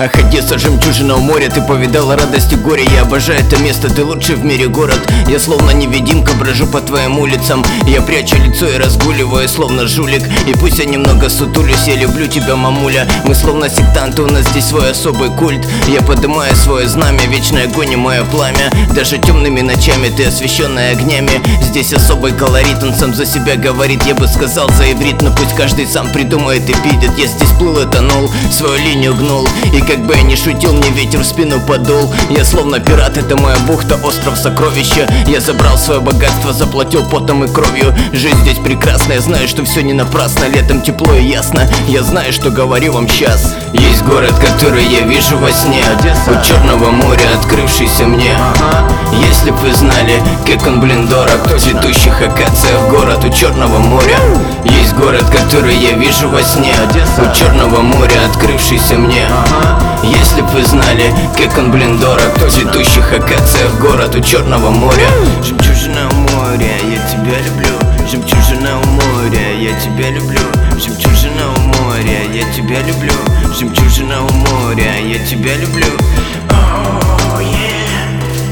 Ах, Одесса, жемчужина у моря, ты повидала радость и горе. Я обожаю это место, ты лучший в мире город. Я словно невидимка брожу по твоим улицам. Я прячу лицо и разгуливаю, словно жулик. И пусть я немного сутулюсь, я люблю тебя, мамуля. Мы словно сектанты, у нас здесь свой особый культ. Я поднимаю свое знамя, вечный огонь и мое пламя. Даже темными ночами ты освещенная огнями. Здесь особый колорит, он сам за себя говорит. Я бы сказал за иврит, но пусть каждый сам придумает и видит. Я здесь плыл и тонул, свою линию гнул. И как бы я ни шутил, мне ветер в спину подул. Я словно пират, это моя бухта, остров сокровища. Я забрал свое богатство, заплатил потом и кровью. Жизнь здесь прекрасная, знаю, что все не напрасно. Летом тепло и ясно, я знаю, что говорю вам сейчас. Есть город, который я вижу во сне, Одесса. У Черного моря, открывшийся мне. Если б вы знали, как он, блин, дорог. Цветущих акациях город у Черного моря. Есть город, который я вижу во сне, Одесса. У Черного моря, открывшийся мне. Если б вы знали, как он, блин, дорог. Цветущих акациях город у Черного моря. Жемчужина у моря, я тебя люблю. Жемчужина у моря, я тебя люблю. Жемчужина у моря, я тебя люблю. Жемчужина у моря, я тебя люблю. Oh yeah,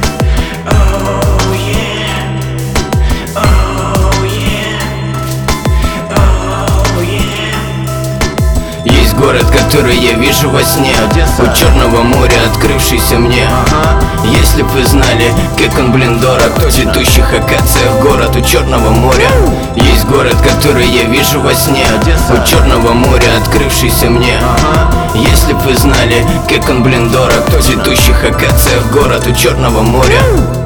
oh yeah, oh yeah, oh yeah. Есть город, который я вижу во сне, Одесса. У Черного моря, открывшийся мне. Если б вы знали, как он, блин, дорог. Цветущих акациях город у Черного моря. Есть город, который я вижу во сне, Одесса. У Черного моря, открывшийся мне. Если б вы знали, как он, блин, дорог. Цветущих акациях город у Черного моря.